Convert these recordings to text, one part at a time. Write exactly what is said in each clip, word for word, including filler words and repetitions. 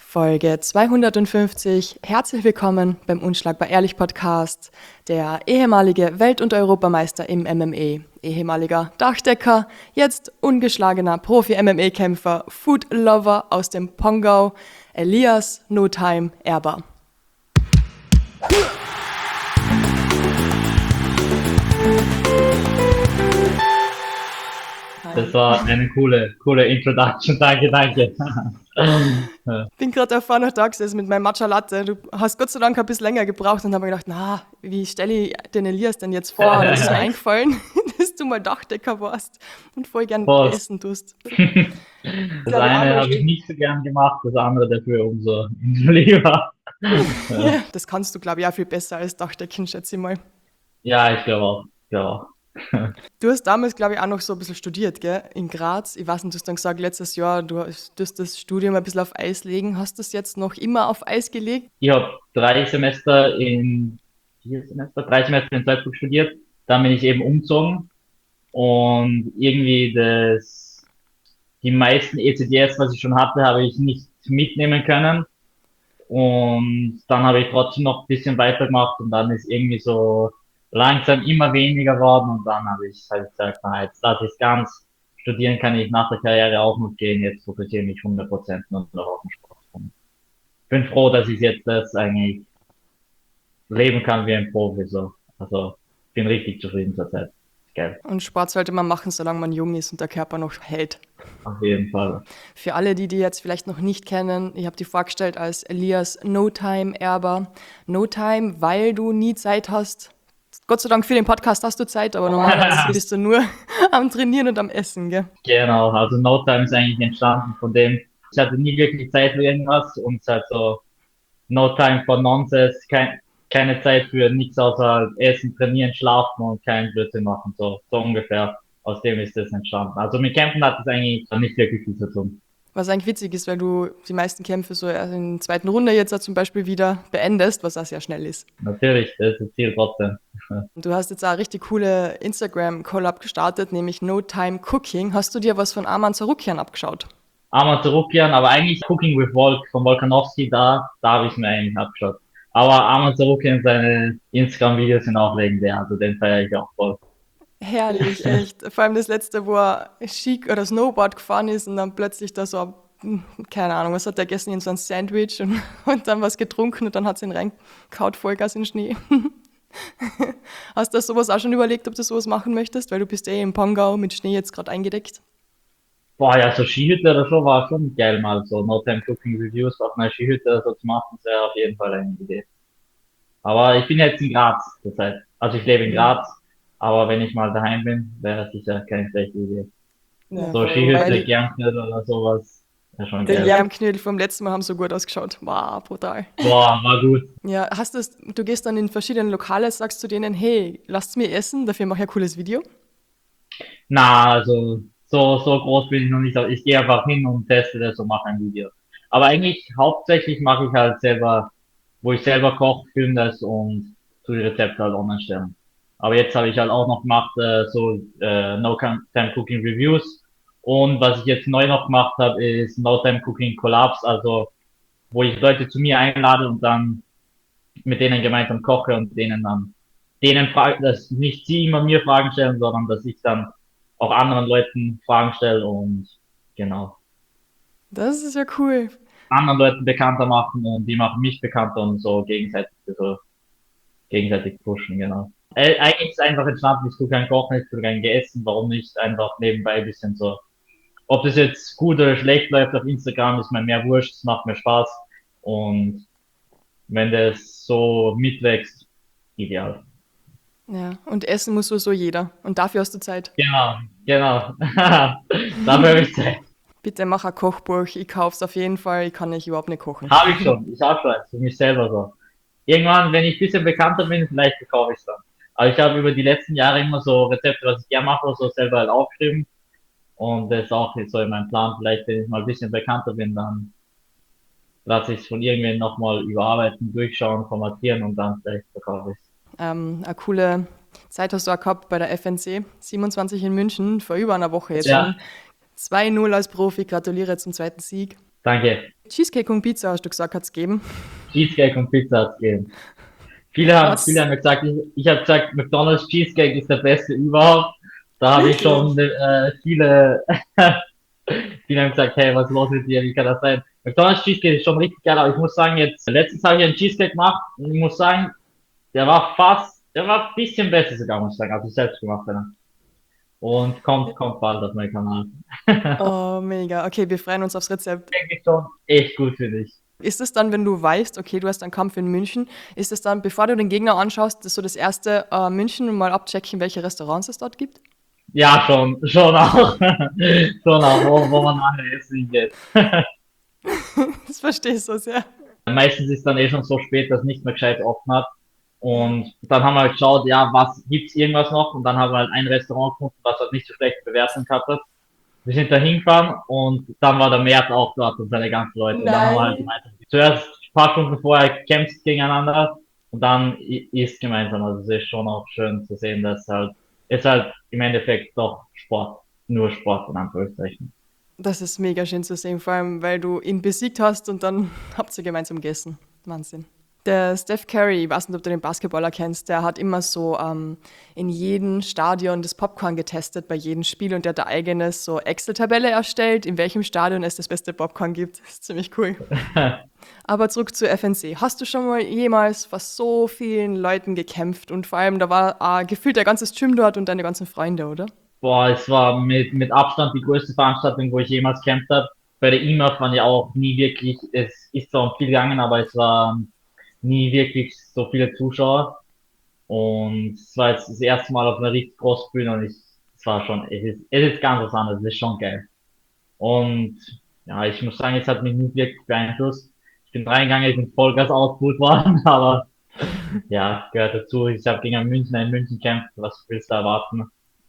Folge zweihundertfünfzig. Herzlich willkommen beim Unschlagbar Ehrlich Podcast. Der ehemalige Welt- und Europameister im M M A, ehemaliger Dachdecker, jetzt ungeschlagener Profi-M M A-Kämpfer, Food-Lover aus dem Pongau, Elias No Time Erber. Das war eine coole, coole Introduction. Danke, danke. Ich bin gerade davor noch da gesessen mit meinem Matcha Latte. Du hast Gott sei Dank ein bisschen länger gebraucht und habe mir gedacht, na, wie stelle ich den Elias denn jetzt vor? Und es ist mir eingefallen, dass du mal Dachdecker warst und voll gern Prost. essen tust. Das eine habe ich nicht so gern gemacht, das andere dafür umso lieber. Ja, das kannst du, glaube ich, auch viel besser als Dachdecken, schätze ich mal. Ja, ich glaube auch. Ich glaube auch. Du hast damals, glaube ich, auch noch so ein bisschen studiert, gell? In Graz. Ich weiß nicht, du hast dann gesagt, letztes Jahr, du hast das Studium ein bisschen auf Eis legen. Hast du das jetzt noch immer auf Eis gelegt? Ich habe drei Semester in, vier Semester, drei Semester in Salzburg studiert. Dann bin ich eben umgezogen und irgendwie das, die meisten E C D S, was ich schon hatte, habe ich nicht mitnehmen können. Und dann habe ich trotzdem noch ein bisschen weitergemacht und dann ist irgendwie so langsam immer weniger geworden und dann habe ich halt gesagt, na, jetzt lasse ich es ganz. Studieren kann ich nach der Karriere auch noch gehen, jetzt fokussiere ich mich hundert Prozent nur noch auf den Sport. Und bin froh, dass ich jetzt das eigentlich leben kann wie ein Profi, so. Also, bin richtig zufrieden zurzeit. Geil. Und Sport sollte man machen, solange man jung ist und der Körper noch hält. Auf jeden Fall. Für alle, die die jetzt vielleicht noch nicht kennen, ich habe die vorgestellt als Elias No Time Erber. No Time, weil du nie Zeit hast. Gott sei Dank für den Podcast hast du Zeit, aber normalerweise bist du nur am Trainieren und am Essen, gell? Genau, also No Time ist eigentlich entstanden von dem, ich hatte nie wirklich Zeit für irgendwas und es ist halt so No Time for Nonsense, kein, keine Zeit für nichts außer halt Essen, Trainieren, Schlafen und keinen Blödsinn machen, so, so ungefähr. Aus dem ist das entstanden. Also mit Kämpfen hat es eigentlich nicht wirklich viel zu tun. Was eigentlich witzig ist, weil du die meisten Kämpfe so in der zweiten Runde jetzt zum Beispiel wieder beendest, was auch sehr schnell ist. Natürlich, das ist das Ziel trotzdem. Und du hast jetzt auch eine richtig coole Instagram-Collab gestartet, nämlich No Time Cooking. Hast du dir was von Arman Zarukian abgeschaut? Arman Zarukian, aber eigentlich Cooking with Volk von Volkanovski, da, da habe ich mir eigentlich abgeschaut. Aber Arman Zarukian, seine Instagram-Videos sind auch legendär, also den feiere ich auch voll. Herrlich, echt. Vor allem das letzte, wo er Ski oder Snowboard gefahren ist und dann plötzlich da so, keine Ahnung, was hat er gegessen, in so ein Sandwich und, und dann was getrunken und dann hat es ihn reingehaut, Vollgas in den Schnee. Hast du sowas auch schon überlegt, ob du sowas machen möchtest? Weil du bist eh im Pongau mit Schnee jetzt gerade eingedeckt. Boah, ja, so Skihütte oder so war schon geil mal, so No Time Cooking Reviews auf einer Skihütte oder so zu machen, das wäre auf jeden Fall eine Idee. Aber ich bin jetzt in Graz zurzeit. Also ich lebe in Graz, aber wenn ich mal daheim bin, wäre das sicher keine schlechte Idee. Ja, So weil Skihütte, die, Gernknödel oder sowas, wäre schon die geil. Lärmknödel vom letzten Mal haben so gut ausgeschaut. Wow, brutal. Boah, war gut. Ja, hast du, du gehst dann in verschiedene Lokale, sagst zu denen, hey, lasst mir essen, dafür mache ich ein cooles Video. Na, also so, so groß bin ich noch nicht, aber ich gehe einfach hin und teste das und mache ein Video. Aber eigentlich hauptsächlich mache ich halt selber, wo ich selber koche, filme das und tu die Rezepte halt online stellen. Aber jetzt habe ich halt auch noch gemacht, äh, so äh, No Time Cooking Reviews. Und was ich jetzt neu noch gemacht habe, ist No Time Cooking Collabs, also wo ich Leute zu mir einlade und dann mit denen gemeinsam koche und denen dann denen fragen, dass nicht sie immer mir Fragen stellen, sondern dass ich dann auch anderen Leuten Fragen stelle und genau Das ist ja cool. anderen Leuten bekannter machen und die machen mich bekannter und so gegenseitig so gegenseitig pushen, genau. Äh, eigentlich ist es einfach entstanden, ich tue kein Kochen, ich tue kein Geessen, warum nicht einfach nebenbei ein bisschen so. Ob das jetzt gut oder schlecht läuft auf Instagram, ist mir mehr wurscht, es macht mir Spaß und wenn das so mitwächst, ideal. Ja, und essen muss sowieso jeder. Und dafür hast du Zeit. Genau, genau. Dafür habe ich Zeit. Bitte mach ein Kochbuch, ich kauf's auf jeden Fall, ich kann nicht überhaupt nicht kochen. Habe ich schon, ich habe schon eins, für mich selber so. Irgendwann, wenn ich ein bisschen bekannter bin, vielleicht kaufe ich es dann. Aber ich habe über die letzten Jahre immer so Rezepte, was ich gerne mache, so selber halt aufgeschrieben. Und das ist auch jetzt so in meinem Plan. Vielleicht, wenn ich mal ein bisschen bekannter bin, dann lasse ich es von irgendwen nochmal überarbeiten, durchschauen, formatieren und dann vielleicht verkaufe ich es. Ähm, eine coole Zeit hast du auch gehabt bei der F N C, siebenundzwanzig in München, vor über einer Woche jetzt Ja, schon. zwei null als Profi, gratuliere zum zweiten Sieg. danke. Cheesecake und Pizza, hast du gesagt, hat es gegeben. Cheesecake und Pizza hat's gegeben. Viele haben, viele Was? haben mir gesagt, ich, ich habe gesagt, McDonald's Cheesecake ist der beste überhaupt. Da habe ich Wirklich? schon äh, viele, viele haben gesagt, hey, was ist los mit dir, wie kann das sein? McDonald's Cheesecake ist schon richtig geil, aber ich muss sagen, jetzt, letztens habe ich einen Cheesecake gemacht und ich muss sagen, der war fast, der war ein bisschen besser sogar, muss ich sagen, als ich selbst gemacht habe. Und kommt, kommt bald auf meinen Kanal. Oh, mega. Okay, wir freuen uns aufs Rezept. Denke ich schon echt gut für dich. Ist es dann, wenn du weißt, okay, du hast einen Kampf in München, ist es dann, bevor du den Gegner anschaust, das so das erste äh, München und mal abchecken, welche Restaurants es dort gibt? Ja, schon, schon auch. Schon auch, wo, wo man nachher essen geht. Das verstehe ich so sehr. Meistens ist dann eh schon so spät, dass nicht mehr gescheit offen hat. Ja. Und dann haben wir halt geschaut, ja, was gibt's irgendwas noch? Und dann haben wir halt ein Restaurant gefunden, was halt nicht so schlechte Bewertung hatte. Wir sind da hingefahren und dann war der Mert auch dort und seine ganzen Leute. Und dann haben wir halt Nein. gemeinsam zuerst ein paar Stunden vorher gekämpft gegeneinander und dann i- ist gemeinsam. Also es ist schon auch schön zu sehen, dass halt, ist halt im Endeffekt doch Sport. Nur Sport in Anführungszeichen. Das ist mega schön zu sehen, vor allem, weil du ihn besiegt hast und dann habt ihr gemeinsam gegessen. Wahnsinn. Der Steph Curry, ich weiß nicht, ob du den Basketballer kennst, der hat immer so ähm, in jedem Stadion das Popcorn getestet bei jedem Spiel und der hat eine eigene so Excel-Tabelle erstellt, in welchem Stadion es das beste Popcorn gibt. Das ist ziemlich cool. Aber zurück zu F N C. Hast du schon mal jemals vor so vielen Leuten gekämpft und vor allem, da war äh, gefühlt der ganze Gym dort und deine ganzen Freunde, oder? Boah, es war mit, mit Abstand die größte Veranstaltung, wo ich jemals gekämpft habe. Bei der I M A F waren ja auch nie wirklich, es ist zwar um viel gegangen, aber es waren nie wirklich so viele Zuschauer. Und es war jetzt das erste Mal auf einer richtig großen Bühne und ich, es war schon, es ist, es ist ganz was anderes, es ist schon geil. Und ja, ich muss sagen, es hat mich nicht wirklich beeinflusst. Ich bin reingegangen, ich bin Vollgas ausgebucht worden, aber ja, gehört dazu. Ich habe gegen einen Münchner in München gekämpft, was willst du erwarten?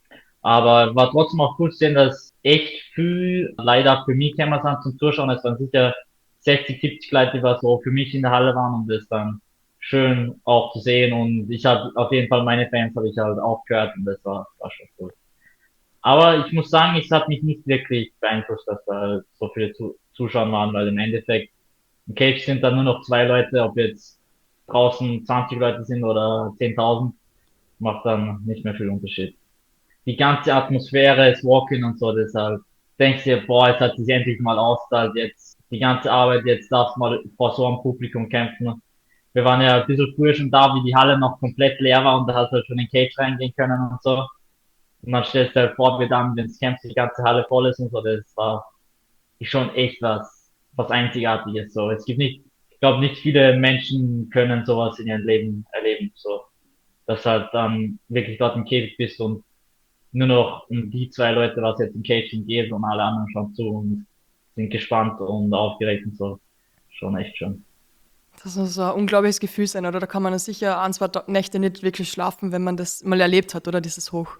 Aber war trotzdem auch cool zu sehen, dass echt viel leider für mich gekommen sind zum Zuschauen. Es waren sicher sechzig, siebzig Leute, die was so für mich in der Halle waren und das dann schön auch zu sehen. Und ich habe auf jeden Fall meine Fans habe ich halt auch gehört und das war, war schon cool. Aber ich muss sagen, es hat mich nicht wirklich beeinflusst, dass da so viele zu Zuschauer waren, weil im Endeffekt im Cage sind da nur noch zwei Leute, ob jetzt draußen zwanzig Leute sind oder zehntausend, macht dann nicht mehr viel Unterschied. Die ganze Atmosphäre, das Walk-in und so, deshalb denkst du dir, boah, jetzt hat sich endlich mal ausgezahlt, jetzt die ganze Arbeit, jetzt darfst du mal vor so einem Publikum kämpfen. Wir waren ja ein bisschen früher schon da, wie die Halle noch komplett leer war und da hast du halt schon in den Cage reingehen können und so. Und dann stellst du halt vor, wie dann, wenn das Camp die ganze Halle voll ist und so, das war schon echt was, was Einzigartiges, so. Es gibt nicht, ich glaube, nicht viele Menschen können sowas in ihrem Leben erleben, so. Dass halt dann wirklich dort im Käfig bist und nur noch um die zwei Leute, was jetzt im Caging geht und alle anderen schauen zu und sind gespannt und aufgeregt und so. Schon echt schön. Das muss so ein unglaubliches Gefühl sein, oder? Da kann man sicher ein, zwei Ta- Nächte nicht wirklich schlafen, wenn man das mal erlebt hat, oder? Dieses Hoch.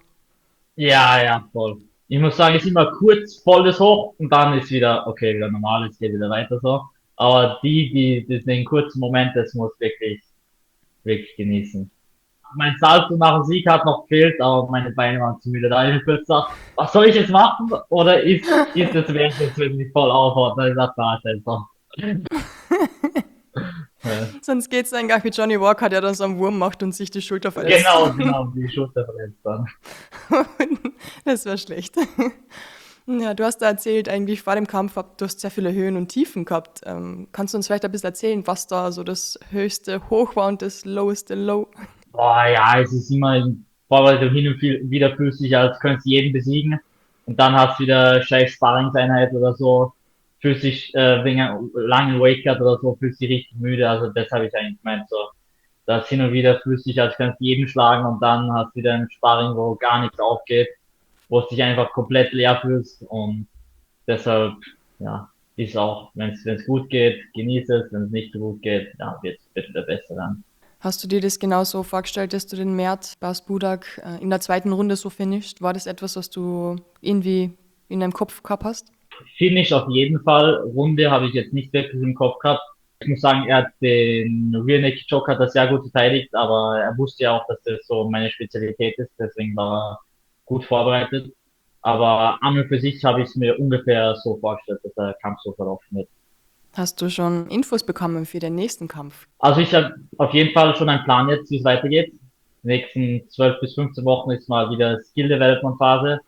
Ja, ja, voll. Ich muss sagen, es ist immer kurz voll das Hoch und dann ist wieder, okay, wieder normal, es geht wieder weiter so. Aber die, die, die den kurzen Moment, das muss wirklich, wirklich genießen. Mein Salto nach dem Sieg hat noch gefehlt, aber meine Beine waren zu müde. Da habe ich mir kurz gesagt, was soll ich jetzt machen? Oder ist, ist es wert, jetzt, wenn mich voll aufhaut? Da habe ich gesagt, da ist einfach. Ja. Sonst geht es eigentlich wie Johnny Walker, der dann so einen Wurm macht und sich die Schulter verletzt. Genau, genau, die Schulter verletzt dann. Das wäre schlecht. Ja, du hast da erzählt, eigentlich vor dem Kampf, hab- du hast sehr viele Höhen und Tiefen gehabt. Ähm, kannst du uns vielleicht ein bisschen erzählen, was da so das höchste Hoch war und das loweste Low? Boah, ja, es ist immer in Vorbereitung hin und viel, wieder fühlst du dich, als könntest du jeden besiegen. Und dann hast du wieder scheiß Sparringseinheit oder so, fühlst dich äh, wegen einem langen Wake-Up oder so, fühlst dich richtig müde. Also das habe ich eigentlich gemeint, so. Das hin und wieder fühlst du dich, als könntest du jeden schlagen und dann hast du wieder ein Sparring, wo gar nichts aufgeht, wo du dich einfach komplett leer fühlst und deshalb, ja, ist auch, wenn es gut geht, genieß es, wenn es nicht so gut geht, ja, wird es wieder besser dann. Hast du dir das genauso vorgestellt, dass du den Mert Bas Budak äh, in der zweiten Runde so finisht? War das etwas, was du irgendwie in deinem Kopf gehabt hast? Finish auf jeden Fall. Runde habe ich jetzt nicht wirklich im Kopf gehabt. Ich muss sagen, er hat den Rear Naked Choke hat er sehr gut verteidigt, aber er wusste ja auch, dass das so meine Spezialität ist, deswegen war er gut vorbereitet. Aber an und für sich habe ich es mir ungefähr so vorgestellt, dass der Kampf so verlaufen wird. Hast du schon Infos bekommen für den nächsten Kampf? Also ich habe auf jeden Fall schon einen Plan jetzt, wie es weitergeht. Die nächsten zwölf bis fünfzehn Wochen ist mal wieder Skill Development Phase.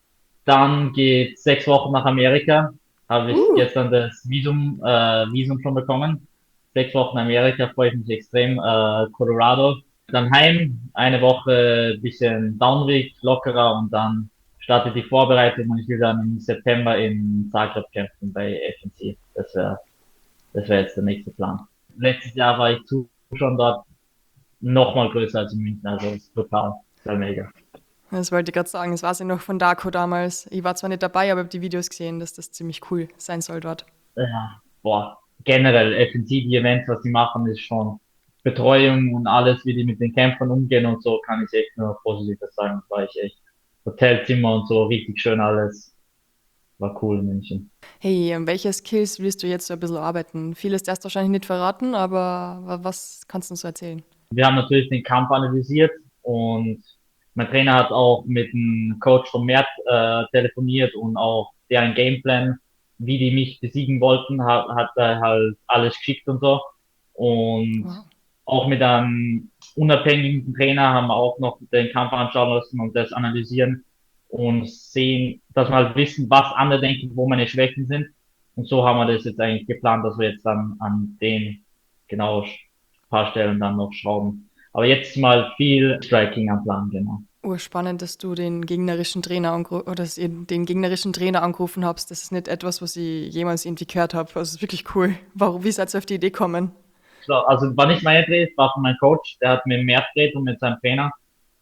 Dann geht sechs Wochen nach Amerika. Habe ich Uh, gestern das Visum, äh, Visum schon bekommen. Sechs Wochen Amerika, freue ich mich extrem. Äh, Colorado. Dann heim, eine Woche bisschen Downweg, lockerer und dann startet die Vorbereitung und ich will dann im September in Zagreb kämpfen bei F N C. Das wäre, das wäre jetzt der nächste Plan. Letztes Jahr war ich zu schon dort nochmal größer als in München, also das ist total, total mega. das wollte ich gerade sagen. Das war sie noch von Darko damals. Ich war zwar nicht dabei, aber habe die Videos gesehen, dass das ziemlich cool sein soll dort. Ja, boah, generell F N C, die Events, was die machen, ist schon Betreuung und alles, wie die mit den Kämpfern umgehen und so, kann ich echt nur Positives sagen. War ich echt Hotelzimmer und so, richtig schön alles. War cool in München. Hey, an welche Skills willst du jetzt so ein bisschen arbeiten? Vieles darfst du wahrscheinlich nicht verraten, aber wa- was kannst du uns so erzählen? Wir haben natürlich den Kampf analysiert und mein Trainer hat auch mit dem Coach von Mert äh, telefoniert und auch deren Gameplan, wie die mich besiegen wollten, hat, hat er halt alles geschickt und so. Und Wow. auch mit einem unabhängigen Trainer haben wir auch noch den Kampf anschauen lassen und das analysieren und sehen, dass wir halt wissen, was andere denken, wo meine Schwächen sind. Und so haben wir das jetzt eigentlich geplant, dass wir jetzt dann an den genau paar Stellen dann noch schrauben. Aber jetzt mal viel Striking am Plan, genau. Urspannend, dass du den gegnerischen Trainer angru- oder dass ihr den gegnerischen Trainer angerufen habt. Das ist nicht etwas, was ich jemals irgendwie gehört habe. Also, es ist wirklich cool. Warum, wie seid ihr auf die Idee gekommen? So, also war nicht meine Dreh, war von meinem Coach, der hat mir mehr gedreht und mit seinem Trainer.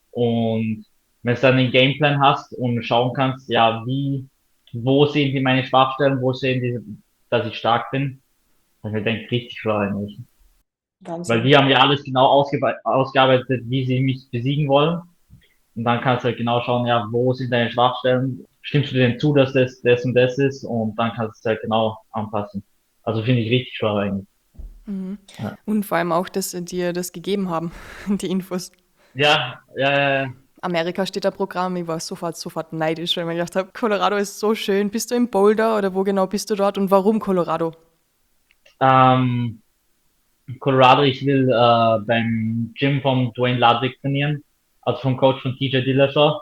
Und wenn du dann den Gameplan hast und schauen kannst, ja, wie, wo sehen die meine Schwachstellen, wo sehen die, dass ich stark bin, dann ich denke, richtig schlau eigentlich. Weil Wahnsinn. die haben ja alles genau ausgebe- ausgearbeitet, wie sie mich besiegen wollen. Und dann kannst du halt genau schauen, ja, wo sind deine Schwachstellen? Stimmst du denen zu, dass das das und das ist? Und dann kannst du es halt genau anpassen. Also finde ich richtig schlau eigentlich. Mhm. Ja, Und vor allem auch, dass sie dir das gegeben haben, die Infos. ja, ja, ja. Amerika steht da Programm. Ich war sofort, sofort neidisch, weil ich mir gedacht habe, Colorado ist so schön. Bist du in Boulder oder wo genau bist du dort und warum Colorado? Ja. Ähm, Colorado, ich will äh, beim Gym von Dwayne Ludwig trainieren, also vom Coach von T J Dillashaw,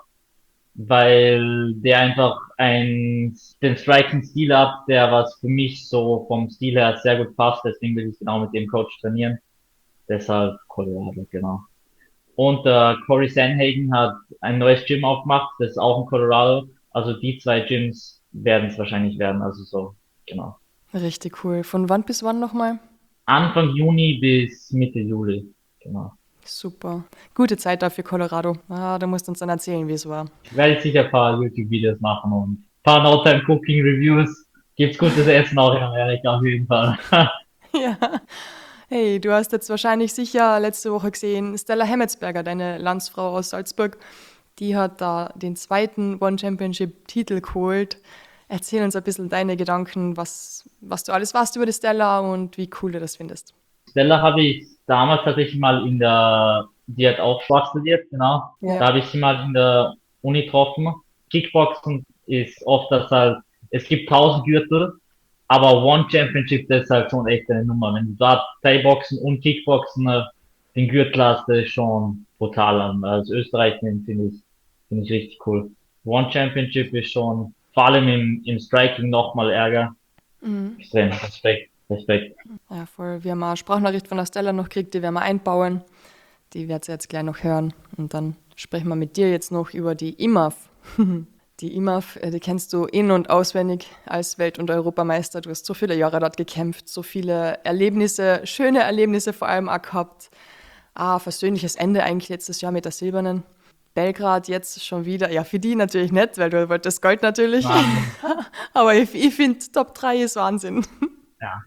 weil der einfach ein, den Striking-Stil hat, der was für mich so vom Stil her sehr gut passt, deswegen will ich genau mit dem Coach trainieren. Deshalb Colorado, genau. Und äh, Corey Sanhagen hat ein neues Gym aufgemacht, das ist auch in Colorado. Also die zwei Gyms werden es wahrscheinlich werden, also so, genau. Richtig cool. Von wann bis wann nochmal? Anfang Juni bis Mitte Juli, genau. Super. Gute Zeit da für Colorado. Ah, du musst uns dann erzählen, wie es war. Werde ich sicher ein paar YouTube-Videos machen und ein paar No-Time-Cooking-Reviews. Gibt's gutes Essen auch in Amerika auf jeden Fall. Ja. Hey, du hast jetzt wahrscheinlich sicher letzte Woche gesehen, Stella Hemmetsberger, deine Landsfrau aus Salzburg, die hat da den zweiten One Championship-Titel geholt. Erzähl uns ein bisschen deine Gedanken, was, was du alles weißt über die Stella und wie cool du das findest. Stella habe ich damals tatsächlich mal in der, die hat auch Sport studiert, genau. Ja. Da habe ich sie mal in der Uni getroffen. Kickboxen ist oft das halt, es gibt tausend Gürtel, aber One Championship, das ist halt schon echt eine Nummer. Wenn du da Thai-Boxen und Kickboxen äh, den Gürtel hast, das ist schon brutal. Als Österreich finde ich, finde ich richtig cool. One Championship ist schon, vor allem im, im Striking nochmal Ärger. Mhm. Extrem. Respekt, Respekt. Ja, voll. Wir haben eine Sprachnachricht von der Stella noch gekriegt, die werden wir einbauen. Die wird sie jetzt gleich noch hören. Und dann sprechen wir mit dir jetzt noch über die I M A F. Die I M A F, äh, die kennst du in- und auswendig als Welt- und Europameister. Du hast so viele Jahre dort gekämpft, so viele Erlebnisse, schöne Erlebnisse vor allem auch gehabt. Ah, versöhnliches Ende eigentlich letztes Jahr mit der Silbernen. Belgrad jetzt schon wieder, ja, für die natürlich nicht, weil du wolltest Gold natürlich. Wahnsinn. Aber ich, ich finde, Top drei ist Wahnsinn. Ja.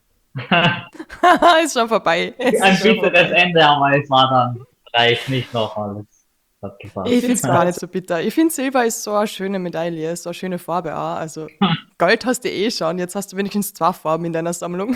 Ist schon vorbei. Es Ein ist schon bitteres vorbei. Ende, aber es war dann, reicht nicht noch alles. Hat Ich gepasst. finde es gar nicht so bitter. Ich finde, Silber ist so eine schöne Medaille, so eine schöne Farbe auch. Also Gold hast du eh schon, jetzt hast du wenigstens zwei Farben in deiner Sammlung.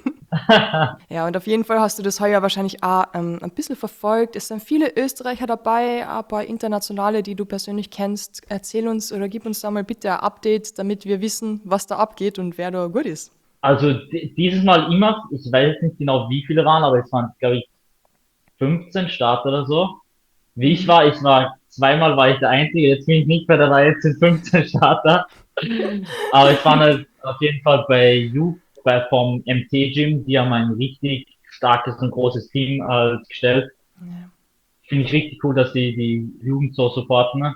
Ja, und auf jeden Fall hast du das heuer wahrscheinlich auch ähm, ein bisschen verfolgt. Es sind viele Österreicher dabei, ein paar internationale, die du persönlich kennst. Erzähl uns oder gib uns da mal bitte ein Update, damit wir wissen, was da abgeht und wer da gut ist. Also di- dieses Mal immer, ich weiß jetzt nicht genau, wie viele waren, aber es waren, glaube ich, fünfzehn Starter oder so. Wie ich Mhm. war, ich war, zweimal war ich der Einzige, jetzt bin ich nicht mehr dabei, jetzt sind fünfzehn Starter. Aber ich war halt auf jeden Fall bei Youth, bei vom M T-Gym, die haben ein richtig starkes und großes Team äh, gestellt. Ja. Finde ich richtig cool, dass die die Jugend so supporten.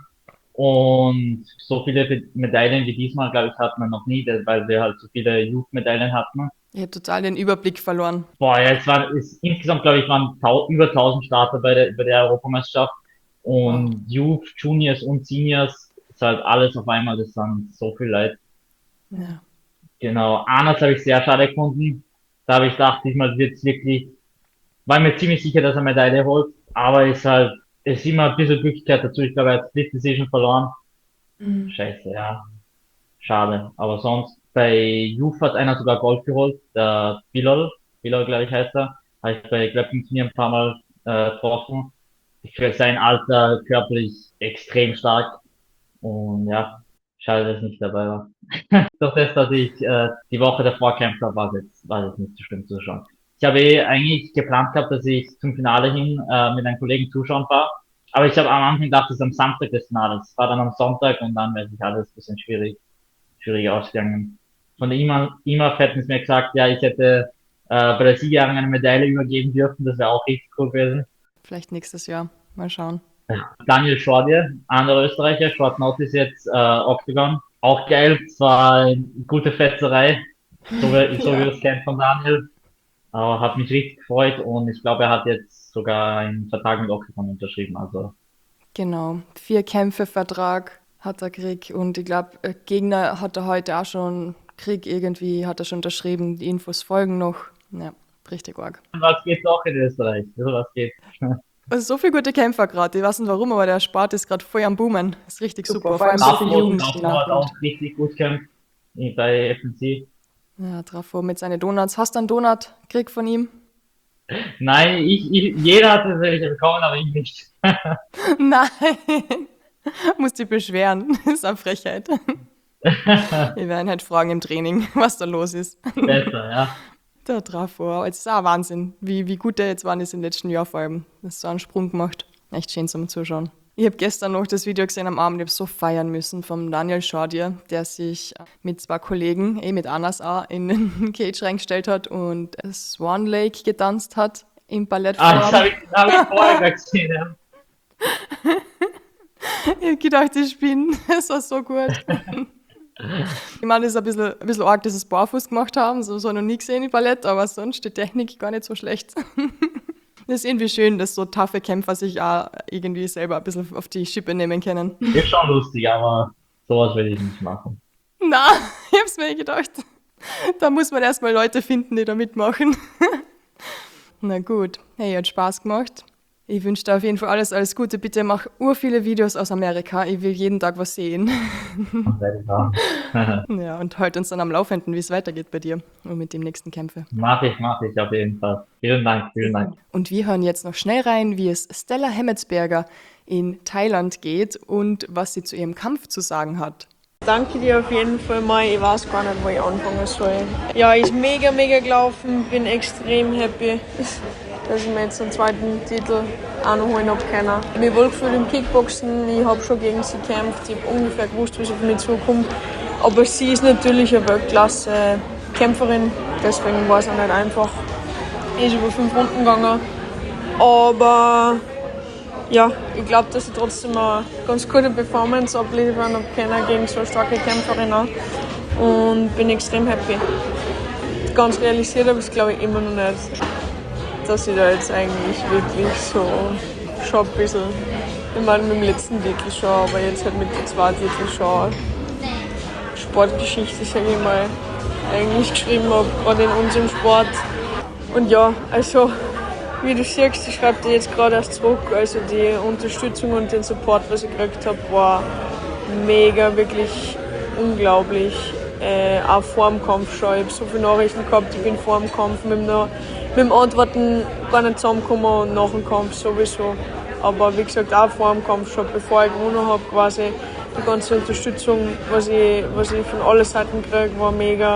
Und so viele Medaillen wie diesmal, glaube ich, hatten wir noch nie, weil wir halt so viele Youth-Medaillen hatten. Ich habe total den Überblick verloren. Boah, ja, es war, es, insgesamt, glaube ich, waren tau über tausend Starter bei der, bei der Europameisterschaft. Wow. Und Youth, Juniors und Seniors, ist halt alles auf einmal, das waren so viel Leute. Ja. Genau, Arnold habe ich sehr schade gefunden. Da habe ich gedacht, diesmal wird's wirklich, war mir ziemlich sicher, dass er Medaille holt, aber ist halt, es ist immer ein bisschen Glücklichkeit dazu. Ich glaube, er hat Split Decision verloren. Mhm. Scheiße, ja, schade. Aber sonst, bei Youth hat einer sogar Gold geholt, der Bilal, Bilal, glaube ich, heißt er. Habe ich bei Glöckchen ein paar Mal äh, getroffen. Für sein Alter körperlich extrem stark. Und ja, schade, dass ich nicht dabei war. Durch das, dass ich äh, die Woche davor gekämpft habe, war es jetzt, war es nicht so schlimm zu schauen. Ich habe eh eigentlich geplant gehabt, dass ich zum Finale hin äh, mit einem Kollegen zuschauen fahre. Aber ich habe am Anfang gedacht, es ist am Samstag das Finale. Es war dann am Sonntag und dann wäre sich alles ein bisschen schwierig, schwierig ausgegangen. Von der IMA, IMAF hätten es mir gesagt, ja, ich hätte äh, bei der Siegerehrung eine Medaille übergeben dürfen. Das wäre auch richtig cool gewesen. Vielleicht nächstes Jahr. Mal schauen. Daniel Schordier, anderer Österreicher, Short Notice jetzt äh, Octagon. Auch geil, zwar eine gute Fetzerei, so wie, so wie Ja. das kennt von Daniel, aber hat mich richtig gefreut und ich glaube, er hat jetzt sogar einen Vertrag mit Octagon unterschrieben. Also Genau. Vier Kämpfe Vertrag hat er gekriegt und ich glaube, Gegner hat er heute auch schon gekriegt. Irgendwie hat er schon unterschrieben. Die Infos folgen noch. Ja, richtig arg. was geht auch in Österreich? So was geht. Also so viele gute Kämpfer gerade. Ich weiß nicht warum, aber der Sport ist gerade voll am Boomen. Ist richtig Super, super. vor Vor allem allem so so viel viel Trafo, Jugend, die Trafo hat nachkommt. auch richtig gut gekämpft bei F N C. Ja, Trafo mit seinen Donuts. Hast du einen Donut gekriegt von ihm? Nein, ich, ich, jeder hat es welche bekommen, aber ich nicht. Nein. Muss dich beschweren. Das ist eine Frechheit. Wir werden halt fragen im Training, was da los ist. Besser, ja. Der Trafo. Es ist auch Wahnsinn, wie, wie gut der jetzt war in den letzten Jahren vor allem. Das ist so einen Sprung gemacht. Echt schön zum Zuschauen. Ich habe gestern noch das Video gesehen am Abend, ich habe so feiern müssen vom Daniel Schordier, der sich mit zwei Kollegen, eh mit Anas auch, in den Cage reingestellt hat und Swan Lake getanzt hat im Ah, das Ballettform. habe ich, das hab ich vorher gerade gesehen. Ja. Ich hab gedacht, ich bin, das war so gut. Ich meine, das ist ein bisschen, ein bisschen arg, dass sie es barfuß gemacht haben, so, so noch nie gesehen im Ballett, aber sonst die Technik gar nicht so schlecht. Das ist irgendwie schön, dass so taffe Kämpfer sich auch irgendwie selber ein bisschen auf die Schippe nehmen können. Ist schon lustig, aber sowas will ich nicht machen. Na, ich hab's mir gedacht. Da muss man erstmal Leute finden, die da mitmachen. Na gut, hey, hat Spaß gemacht. Ich wünsche dir auf jeden Fall alles, alles Gute. Bitte mach ur viele Videos aus Amerika. Ich will jeden Tag was sehen. Das werde ich machen. Ja, und halt uns dann am Laufenden, wie es weitergeht bei dir und mit dem nächsten Kämpfe. Mach ich, mach ich auf jeden Fall. Vielen Dank, vielen Dank. Und wir hören jetzt noch schnell rein, wie es Stella Hemmetsberger in Thailand geht und was sie zu ihrem Kampf zu sagen hat. Danke dir auf jeden Fall mal. Ich weiß gar nicht, wo ich anfangen soll. Ja, ist mega, mega gelaufen. Bin extrem happy, dass ich mir jetzt einen zweiten Titel auch noch holen habe können. Ich habe mich wohl gefühlt im Kickboxen. Ich habe schon gegen sie gekämpft. Ich habe ungefähr gewusst, was auf mich zukommt. Aber sie ist natürlich eine Weltklasse-Kämpferin. Deswegen war es auch nicht einfach. Ist über fünf Runden gegangen. Aber ja, ich glaube, dass ich trotzdem eine ganz gute Performance abliefern habe können gegen so eine starke Kämpferin auch. Und bin extrem happy. Ganz realisiert habe ich es, glaube ich, immer noch nicht, dass ich da jetzt eigentlich wirklich so schon ein bisschen, ich meine mit dem letzten Titel schon, aber jetzt halt mit den zwei Titeln schon Sportgeschichte, sage ich mal, eigentlich geschrieben habe, gerade in unserem Sport. Und ja, also wie du siehst, ich schreibe dir jetzt gerade erst zurück. Also die Unterstützung und den Support, was ich gekriegt habe, war mega, wirklich unglaublich. Äh, auch vor dem Kampf schon. Ich habe so viele Nachrichten gehabt, ich bin vor dem Kampf mit dem, mit dem Antworten gar nicht zusammengekommen und nach dem Kampf sowieso. Aber wie gesagt, auch vor dem Kampf schon, bevor ich gewonnen habe, quasi die ganze Unterstützung, was ich, was ich von allen Seiten kriege, war mega.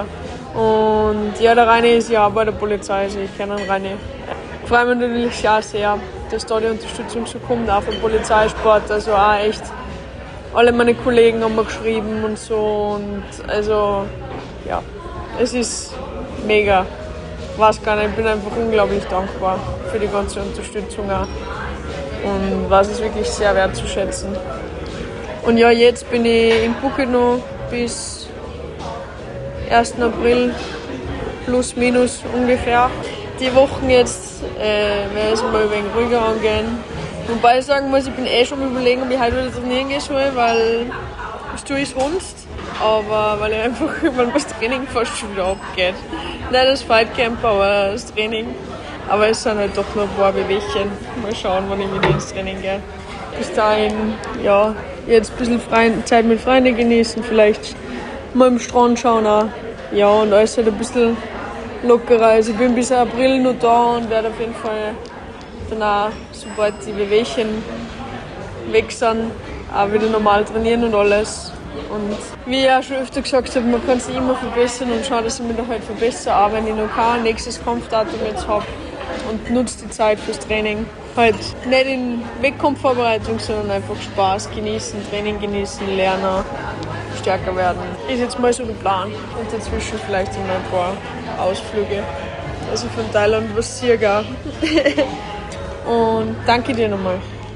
Und ja, der Reine ist ja auch bei der Polizei, also ich kenne den Reine. Ich freue mich natürlich auch sehr, dass da die Unterstützung so kommt, auch vom Polizeisport. Also auch echt, alle meine Kollegen haben mir geschrieben und so. Und also, ja, es ist mega. Ich weiß gar nicht, ich bin einfach unglaublich dankbar für die ganze Unterstützung auch. Und weiß es wirklich sehr wertzuschätzen. Und ja, jetzt bin ich in Bucheno bis ersten April, plus minus ungefähr. Die Wochen jetzt äh, werde ich mal ein wenig ruhiger angehen. Wobei ich sagen muss, ich bin eh schon überlegen, ob ich heute wieder trainieren gehen soll, weil das tue ich sonst. Aber weil ich einfach, weil das Training fast schon wieder abgeht. Nicht das Fightcamp, aber das Training. Aber es sind halt doch noch ein paar Wehwehchen. Mal schauen, wann ich wieder ins Training gehe. Bis dahin, ja, jetzt ein bisschen Freund, Zeit mit Freunden genießen, vielleicht mal am Strand schauen auch. Ja, und alles halt ein bisschen lockerer. Also ich bin bis April noch da und werde auf jeden Fall dann auch, sobald die Wehwehchen weg sind, auch wieder normal trainieren und alles. Und wie ich auch schon öfter gesagt habe, man kann sich immer verbessern und schauen, dass ich mich da halt verbessere, auch wenn ich noch kein nächstes Kampfdatum jetzt habe. Und nutze die Zeit fürs Training. Halt nicht in Wettkampfvorbereitung, sondern einfach Spaß genießen, Training genießen, lernen, stärker werden. Ist jetzt mal so der Plan. Und dazwischen vielleicht immer ein paar Ausflüge. Also von Thailand was Sierga. Und danke dir nochmal.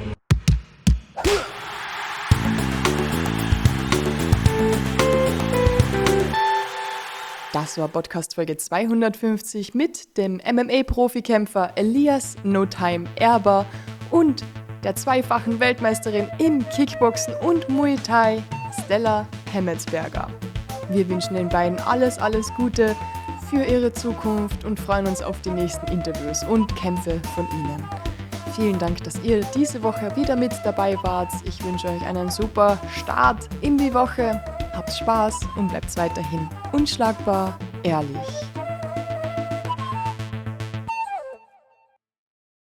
Das war Podcast-Folge zweihundertfünfzig mit dem M M A-Profikämpfer Elias No Time Erber und der zweifachen Weltmeisterin im Kickboxen und Muay Thai Stella Hemmetsberger. Wir wünschen den beiden alles, alles Gute für ihre Zukunft und freuen uns auf die nächsten Interviews und Kämpfe von ihnen. Vielen Dank, dass ihr diese Woche wieder mit dabei wart. Ich wünsche euch einen super Start in die Woche. Habt Spaß und bleibt weiterhin unschlagbar ehrlich.